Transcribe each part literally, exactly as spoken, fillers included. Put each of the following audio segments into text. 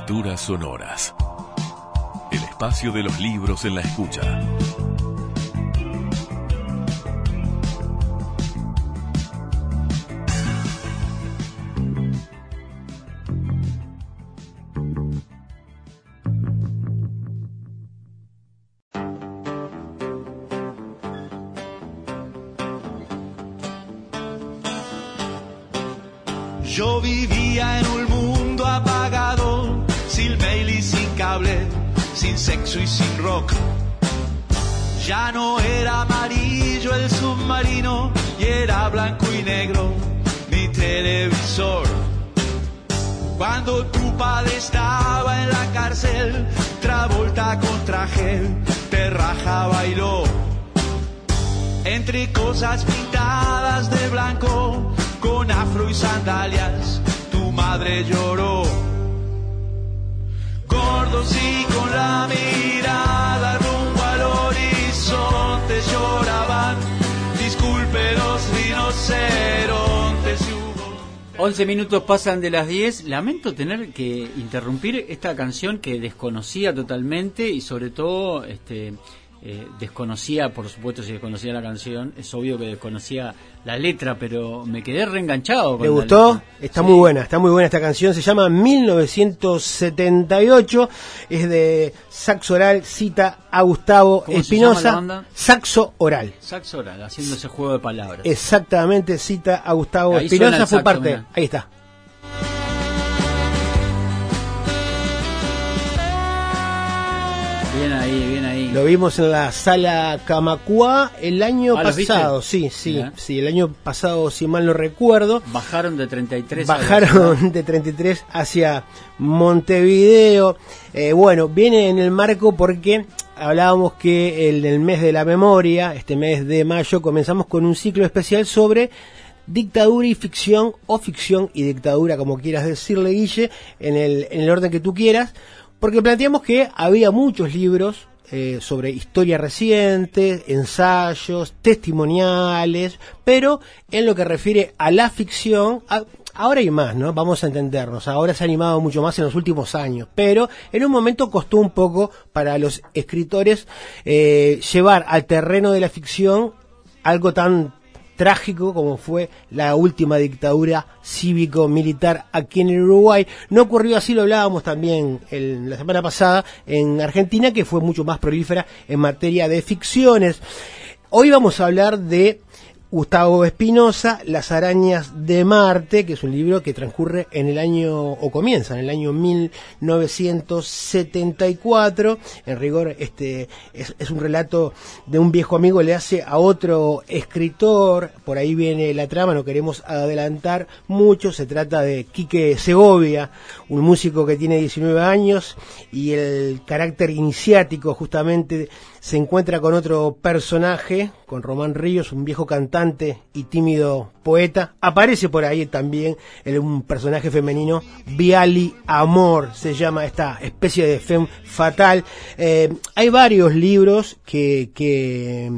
Aventuras sonoras. El espacio de los libros en la escucha. Yo vivía en un mundo apagado, sin mail y sin cable, sin sexo y sin rock. Ya no era amarillo el submarino y era blanco y negro mi televisor. Cuando tu padre estaba en la cárcel, Travolta con traje de raja bailó. Entre cosas pintadas de blanco, con afro y sandalias, tu madre lloró. Gordos y con la mirada rumbo al horizonte lloraban. Disculpe los rinocerontes. once minutos pasan de las diez. Lamento tener que interrumpir esta canción que desconocía totalmente y sobre todo este eh, desconocía, por supuesto, si desconocía la canción, es obvio que desconocía la letra, pero me quedé reenganchado con ¿Le la gustó? letra. Está Sí. muy buena, está muy buena esta canción, se llama mil novecientos setenta y ocho, es de Saxo Oral, cita a Gustavo ¿Cómo se llama la Espinosa. banda? Saxo Oral. Saxo Oral, haciendo ese juego de palabras. Exactamente, cita a Gustavo Ahí suena Espinosa, el fue saxo, parte, mirá. ahí está. Bien ahí, bien ahí. Lo vimos en la sala Camacuá el año Ah, ¿los pasado, viste? sí, sí, Mirá. sí, el año pasado, si mal no recuerdo. Bajaron de treinta y tres a la- Bajaron de treinta y tres hacia Montevideo. Eh, bueno, viene en el marco porque hablábamos que el, el mes de la memoria, este mes de mayo, comenzamos con un ciclo especial sobre dictadura y ficción, o ficción y dictadura, como quieras decirle, Guille, en el, en el orden que tú quieras, porque planteamos que había muchos libros eh, sobre historia reciente, ensayos, testimoniales, pero en lo que refiere a la ficción, a, ahora hay más, ¿no? Vamos a entendernos, ahora se ha animado mucho más en los últimos años, pero en un momento costó un poco para los escritores eh, llevar al terreno de la ficción algo tan trágico como fue la última dictadura cívico-militar aquí en el Uruguay. No ocurrió así, lo hablábamos también el, la semana pasada en Argentina, que fue mucho más prolífera en materia de ficciones. Hoy vamos a hablar de Gustavo Espinosa, Las arañas de Marte, que es un libro que transcurre en el año, o comienza en el año mil novecientos setenta y cuatro. En rigor, este es, es un relato de un viejo amigo, le hace a otro escritor. Por ahí viene la trama, no queremos adelantar mucho. Se trata de Quique Segovia, un músico que tiene diecinueve años, y el carácter iniciático justamente se encuentra con otro personaje, con Román Ríos, un viejo cantante y tímido poeta. Aparece por ahí también el, un personaje femenino, Viali Amor, se llama esta especie de femme fatal. Eh, hay varios libros que, que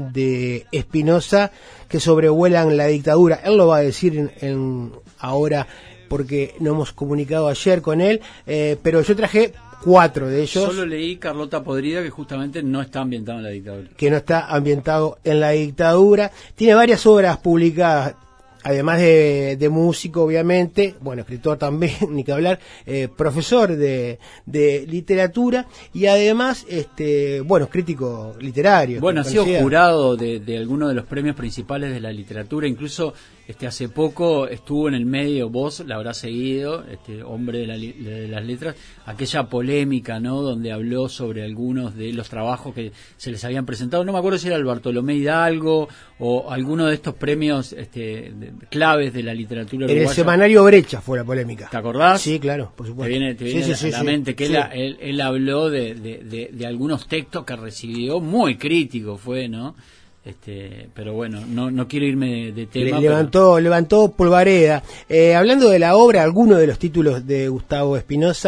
de Espinosa que sobrevuelan la dictadura. Él lo va a decir en, en ahora porque no hemos comunicado ayer con él, eh, pero yo traje cuatro de ellos. Solo leí Carlota Podrida, que justamente no está ambientado en la dictadura. Que no está ambientado en la dictadura. Tiene varias obras publicadas, además de, de músico, obviamente, bueno, escritor también, ni que hablar, eh, profesor de, de literatura y además, este, bueno, crítico literario. Bueno, ha sido conocida. jurado de, de algunos de los premios principales de la literatura, incluso este hace poco estuvo en el medio, vos la habrás seguido, este hombre de, la, de las letras, aquella polémica, ¿no?, donde habló sobre algunos de los trabajos que se les habían presentado, no me acuerdo si era el Bartolomé Hidalgo o alguno de estos premios este, de, claves de la literatura uruguaya. En el semanario Brecha fue la polémica. ¿Te acordás? Sí, claro, por supuesto. Te viene, te viene sí, a sí, la sí, mente sí, que sí. él, él, él habló de, de, de, de algunos textos que recibió, muy crítico fue, ¿no? Este, pero bueno, no, no quiero irme de, de tema. Le, levantó, pero... levantó polvareda. Eh, hablando de la obra, algunos de los títulos de Gustavo Espinosa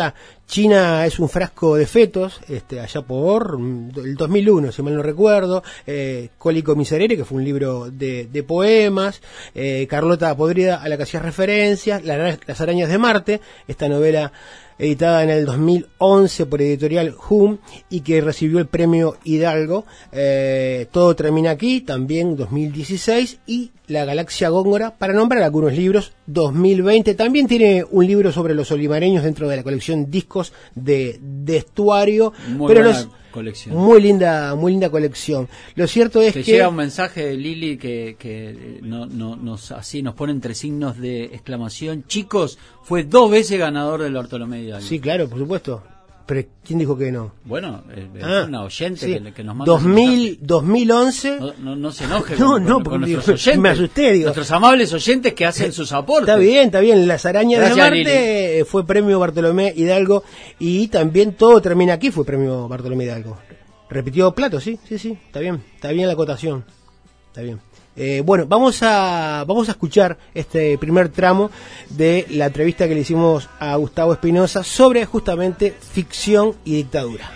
China es un frasco de fetos, este, allá por el dos mil uno, si mal no recuerdo. eh, Cólico Miserere, que fue un libro de, de poemas. eh, Carlota Podrida, a la que hacías referencias. La, Las arañas de Marte, esta novela editada en el dos mil once por editorial Hum y que recibió el premio Hidalgo. eh, Todo termina aquí, también dos mil dieciséis, y La Galaxia Góngora, para nombrar algunos libros, dos mil veinte. También tiene un libro sobre los olimareños dentro de la colección Discos de, de Estuario. Muy pero buena los, colección. Muy linda, muy linda colección. Lo cierto es Te que... llega un mensaje de Lili que, que no, no, nos, así nos pone entre signos de exclamación. Chicos, fue dos veces ganador del Bartolomé Hidalgo. Sí, claro, por supuesto. Pero ¿quién dijo que no? Bueno, eh, Ah, es una oyente sí. que, que nos manda dos mil, dos mil once. no, no, no se enoje No, con, no, con- porque con digo, nuestros oyentes, me asusté, digo. nuestros amables oyentes que hacen sus aportes. Está bien, está bien. Las arañas Gracias, de Marte Lili. eh, fue premio Bartolomé Hidalgo, y también Todo termina aquí fue premio Bartolomé Hidalgo. Repitió plato, sí, sí, sí. Está bien, está bien la acotación. Está bien. Eh, bueno, vamos a vamos a escuchar este primer tramo de la entrevista que le hicimos a Gustavo Espinosa sobre justamente ficción y dictadura.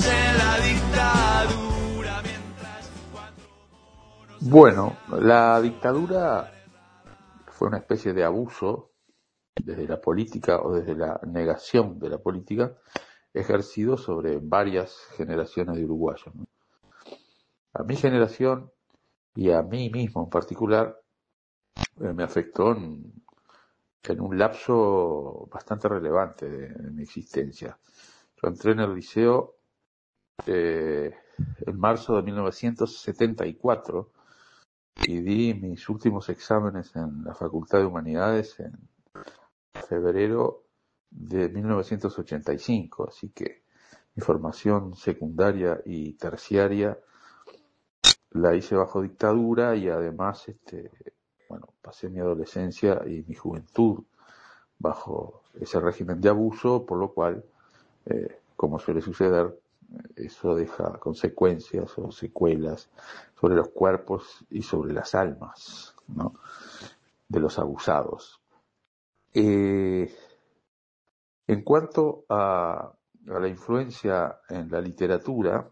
Bueno, la dictadura fue una especie de abuso desde la política o desde la negación de la política ejercido sobre varias generaciones de uruguayos, ¿no? A mi generación y a mí mismo en particular eh, me afectó en, en un lapso bastante relevante de, de mi existencia. Yo entré en el liceo eh, en marzo de mil novecientos setenta y cuatro y di mis últimos exámenes en la Facultad de Humanidades en febrero de mil novecientos ochenta y cinco, así que mi formación secundaria y terciaria la hice bajo dictadura y además este bueno pasé mi adolescencia y mi juventud bajo ese régimen de abuso, por lo cual eh, como suele suceder, eso deja consecuencias o secuelas sobre los cuerpos y sobre las almas, ¿no?, de los abusados. Eh, en cuanto a, a la influencia en la literatura,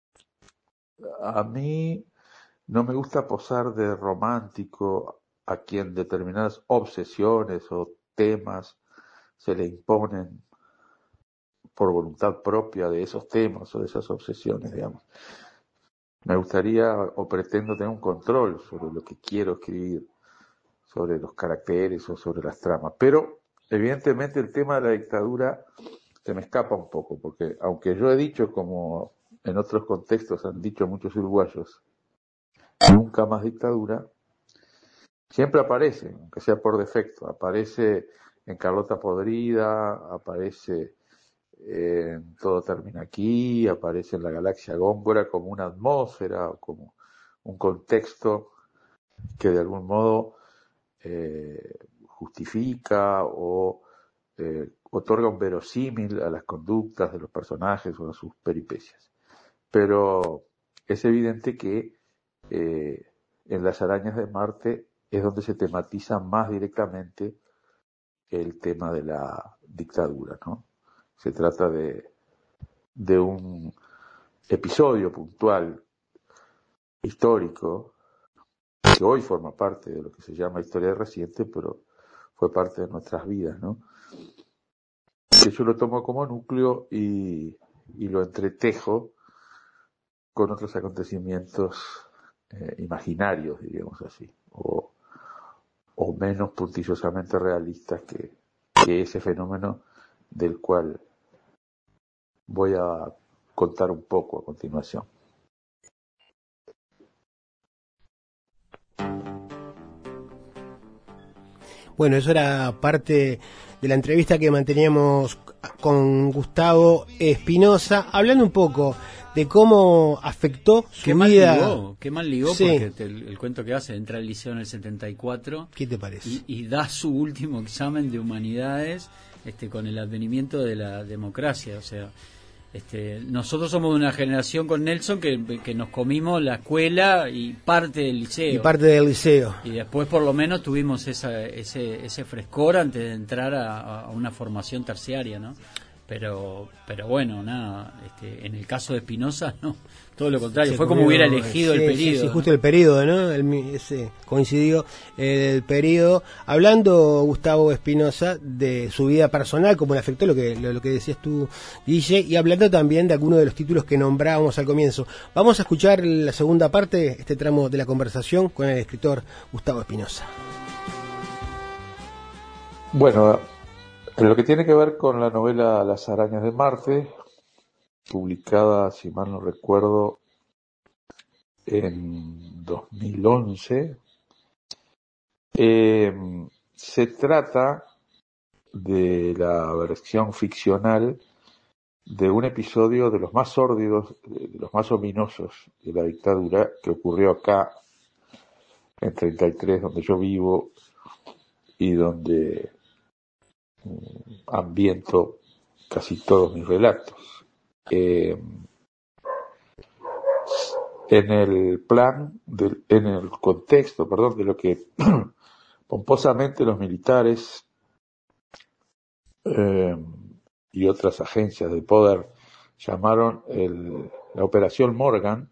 a mí no me gusta posar de romántico a quien determinadas obsesiones o temas se le imponen por voluntad propia de esos temas o de esas obsesiones, digamos. Me gustaría o pretendo tener un control sobre lo que quiero escribir, sobre los caracteres o sobre las tramas, pero evidentemente el tema de la dictadura se me escapa un poco, porque aunque yo he dicho, como en otros contextos han dicho muchos uruguayos, nunca más dictadura, siempre aparece, aunque sea por defecto, aparece en Carlota Podrida, aparece en Todo termina aquí, aparece en La Galaxia Góngora como una atmósfera o como un contexto que de algún modo eh, justifica o eh, otorga un verosímil a las conductas de los personajes o a sus peripecias. Pero es evidente que eh, en Las arañas de Marte es donde se tematiza más directamente el tema de la dictadura, ¿no? Se trata de, de un episodio puntual, histórico, que hoy forma parte de lo que se llama historia reciente, pero fue parte de nuestras vidas, ¿no? Que yo lo tomo como núcleo y, y lo entretejo con otros acontecimientos eh, imaginarios, diríamos así, o, o menos puntillosamente realistas que, que ese fenómeno del cual voy a contar un poco a continuación. Bueno, eso era parte de la entrevista que manteníamos con Gustavo Espinosa, hablando un poco de cómo afectó su Qué mal vida. ligó, qué mal ligó, Sí. porque te- el, el cuento que hace, entra al liceo en el setenta y cuatro ¿Qué te parece? y, y da su último examen de humanidades este, con el advenimiento de la democracia. O sea, este, nosotros somos de una generación con Nelson que, que nos comimos la escuela y parte del liceo. Y parte del liceo. Y después por lo menos tuvimos esa, ese, ese frescor antes de entrar a, a una formación terciaria, ¿no? pero pero bueno, nada, este, en el caso de Espinosa, no, todo lo contrario, Se fue como comió, hubiera elegido sí, el sí, periodo. Sí, justo el periodo, ¿no? El, ese coincidió el periodo. Hablando, Gustavo Espinosa, de su vida personal, cómo le afectó lo que, lo, lo que decías tú, Guille, y hablando también de algunos de los títulos que nombrábamos al comienzo. Vamos a escuchar la segunda parte, este tramo de la conversación con el escritor Gustavo Espinosa. Bueno, en lo que tiene que ver con la novela Las arañas de Marte, publicada, si mal no recuerdo, en dos mil once, eh, se trata de la versión ficcional de un episodio de los más sórdidos, de los más ominosos de la dictadura, que ocurrió acá en treinta y tres, donde yo vivo y donde ambiento casi todos mis relatos. Eh, en el plan, de, en el contexto, perdón, de lo que pomposamente los militares eh, y otras agencias de poder llamaron el, la Operación Morgan,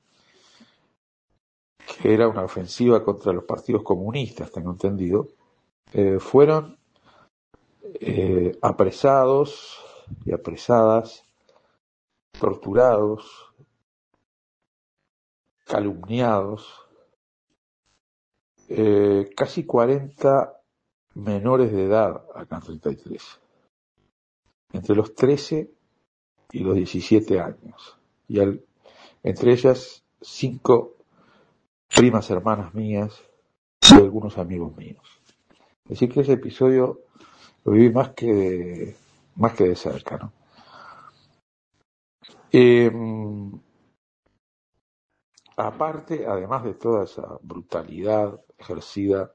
que era una ofensiva contra los partidos comunistas, tengo entendido, eh, fueron eh, apresados y apresadas, torturados, calumniados, eh, casi cuarenta menores de edad acá en treinta y tres, entre los trece y los diecisiete años, y al, entre ellas cinco primas hermanas mías y algunos amigos míos. Es decir, que ese episodio lo viví más que de, más que de cerca, ¿no? Eh, aparte, además de toda esa brutalidad ejercida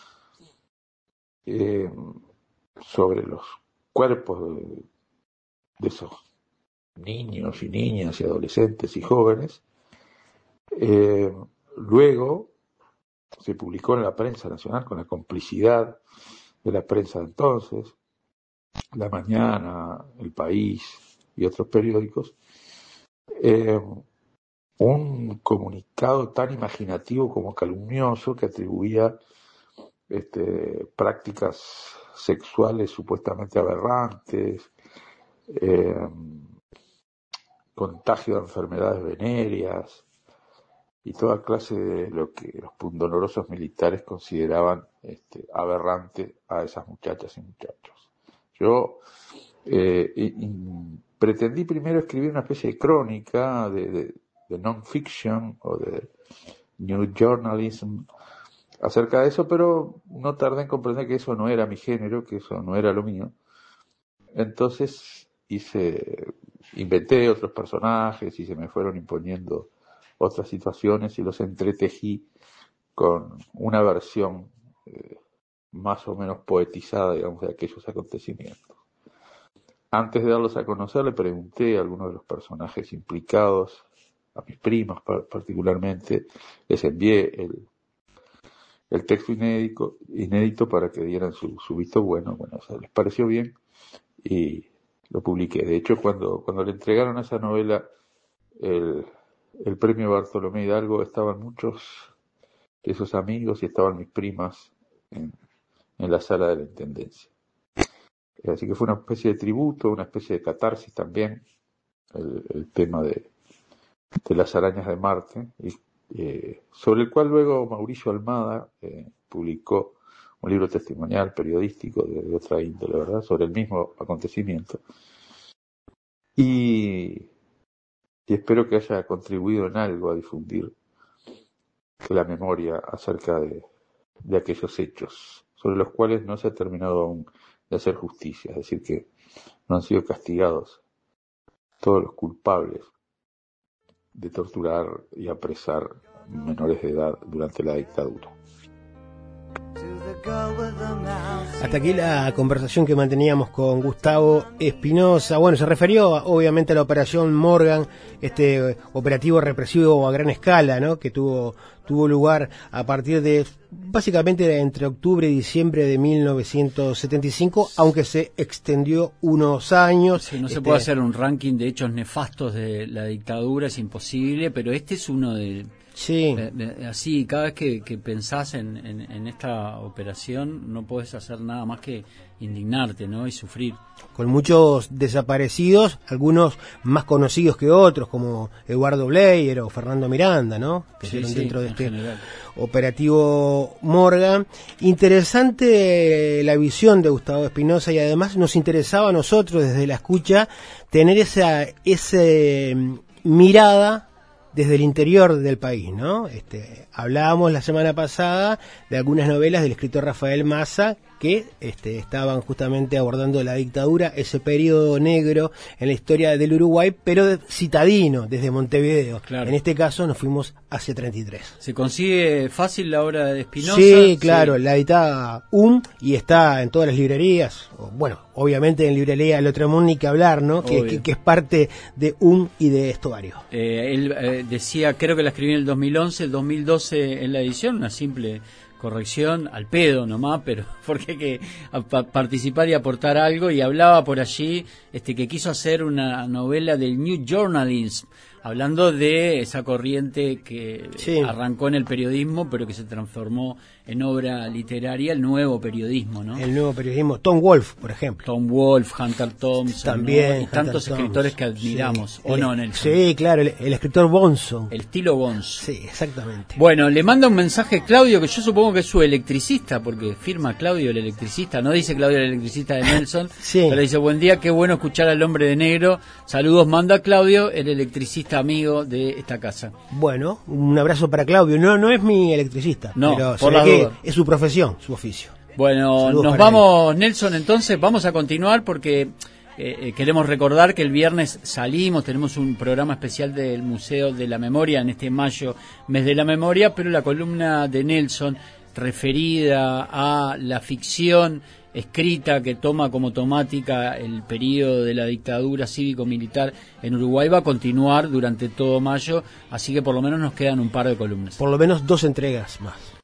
eh, sobre los cuerpos de, de esos niños y niñas y adolescentes y jóvenes, eh, luego se publicó en la prensa nacional, con la complicidad de la prensa de entonces, La Mañana, El País y otros periódicos, eh, un comunicado tan imaginativo como calumnioso que atribuía este, prácticas sexuales supuestamente aberrantes, eh, contagio de enfermedades venéreas y toda clase de lo que los pundonorosos militares consideraban este, aberrante a esas muchachas y muchachos. Yo eh, y, y pretendí primero escribir una especie de crónica de, de, de non-fiction o de new journalism acerca de eso, pero no tardé en comprender que eso no era mi género, que eso no era lo mío. Entonces hice, inventé otros personajes y se me fueron imponiendo otras situaciones y los entretejí con una versión eh, más o menos poetizada, digamos, de aquellos acontecimientos. Antes de darlos a conocer, le pregunté a algunos de los personajes implicados, a mis primas particularmente, les envié el, el texto inédito, inédito para que dieran su, su visto bueno. Bueno, o sea, les pareció bien y lo publiqué. De hecho, cuando, cuando le entregaron a esa novela el, el premio Bartolomé Hidalgo, estaban muchos de esos amigos y estaban mis primas en, en la sala de la Intendencia. Así que fue una especie de tributo, una especie de catarsis también, el, el tema de, de las arañas de Marte, y, eh, sobre el cual luego Mauricio Almada eh, publicó un libro testimonial periodístico de, de otra índole, ¿verdad?, sobre el mismo acontecimiento. Y, y espero que haya contribuido en algo a difundir la memoria acerca de, de aquellos hechos, sobre los cuales no se ha terminado aún de hacer justicia, es decir, que no han sido castigados todos los culpables de torturar y apresar menores de edad durante la dictadura. Hasta aquí la conversación que manteníamos con Gustavo Espinosa. Bueno, se refirió obviamente a la operación Morgan, este operativo represivo a gran escala, ¿no? Que tuvo tuvo lugar a partir de básicamente entre octubre y diciembre de mil novecientos setenta y cinco, aunque se extendió unos años. Sí, no este... se puede hacer un ranking de hechos nefastos de la dictadura, es imposible, pero este es uno de... Sí. De, de, así, cada vez que, que pensás en, en, en esta operación, no podés hacer nada más que indignarte, ¿no? Y sufrir. Con muchos desaparecidos, algunos más conocidos que otros, como Eduardo Bleier o Fernando Miranda, ¿no? Que sí, estuvieron sí, dentro de este general. operativo Morgan. Interesante la visión de Gustavo Espinosa, y además nos interesaba a nosotros desde la escucha tener esa ese mirada desde el interior del país, ¿no? Este, hablábamos la semana pasada de algunas novelas del escritor Rafael Mazza que este, estaban justamente abordando la dictadura, ese periodo negro en la historia del Uruguay, pero de, citadino, desde Montevideo. Claro. En este caso nos fuimos hacia treinta y tres. ¿Se consigue fácil la obra de Espinosa? Sí, claro, sí. La editaba U M y está en todas las librerías. Bueno, obviamente en librería El Otro Mundo ni que hablar, ¿no? Que, que, que es parte de U M y de Estovario. Eh, él eh, decía, creo que la escribí en el dos mil once, el dos mil doce en la edición, una simple corrección al pedo nomás, pero porque hay que a, participar y aportar algo, y hablaba por allí este que quiso hacer una novela del New Journalism, hablando de esa corriente que sí. arrancó en el periodismo, pero que se transformó en obra literaria, el nuevo periodismo, ¿no? El nuevo periodismo. Tom Wolfe, por ejemplo. Tom Wolfe, Hunter Thompson, también, ¿no? Y Hunter tantos Thompson. escritores que admiramos, sí. ¿o el, no, Nelson? Sí, claro, el, el escritor Bonson. El estilo Bonson. Sí, exactamente. Bueno, le manda un mensaje Claudio, que yo supongo que es su electricista, porque firma Claudio el electricista, no dice Claudio el electricista de Nelson, sí. pero dice, buen día, qué bueno escuchar al hombre de negro, saludos, manda Claudio, el electricista amigo de esta casa. Bueno, un abrazo para Claudio, no no es mi electricista, no, pero por se ve que duda. Es su profesión, su oficio. Bueno, saludos nos vamos, él. Nelson, entonces vamos a continuar porque eh, queremos recordar que el viernes salimos, tenemos un programa especial del Museo de la Memoria en este mayo, mes de la memoria, pero la columna de Nelson referida a la ficción escrita que toma como temática el periodo de la dictadura cívico-militar en Uruguay va a continuar durante todo mayo, así que por lo menos nos quedan un par de columnas. Por lo menos dos entregas más.